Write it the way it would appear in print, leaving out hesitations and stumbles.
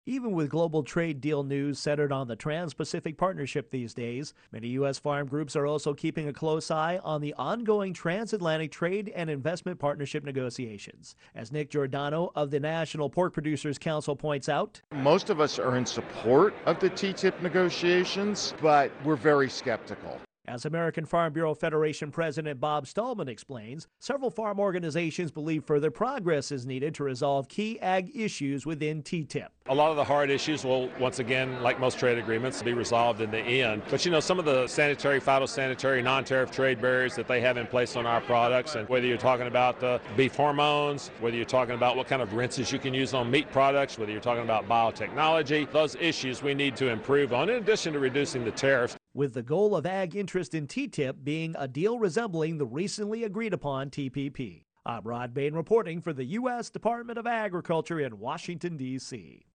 Even with global trade deal news centered on the Trans Pacific Partnership these days, many U.S. farm groups are also keeping a close eye on the ongoing transatlantic trade and investment partnership negotiations. As Nick Giordano of the National Pork Producers Council points out, most of us are in support of the TTIP negotiations, but we're very skeptical. As American Farm Bureau Federation President Bob Stallman explains, several farm organizations believe further progress is needed to resolve key ag issues within TTIP. A lot of the hard issues will, once again, like most trade agreements, be resolved in the end. But some of the sanitary, phytosanitary, non-tariff trade barriers that they have in place on our products, and whether you're talking about beef hormones, whether you're talking about what kind of rinses you can use on meat products, whether you're talking about biotechnology, those issues we need to improve on in addition to reducing the tariffs. With the goal of ag interest in TTIP being a deal resembling the recently agreed upon TPP. I'm Rod Bain reporting for the U.S. Department of Agriculture in Washington, D.C.